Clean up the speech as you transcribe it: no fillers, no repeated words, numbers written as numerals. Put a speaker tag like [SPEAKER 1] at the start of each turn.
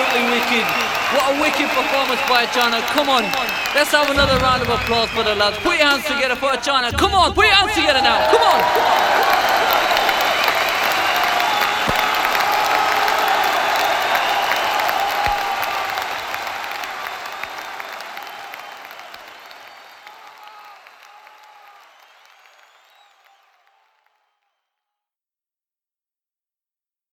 [SPEAKER 1] absolutely wicked. What a wicked performance by Achana. Come on, let's have another round of applause for the lads. Put your hands together for Achana. Come on, put your hands together now. Come on.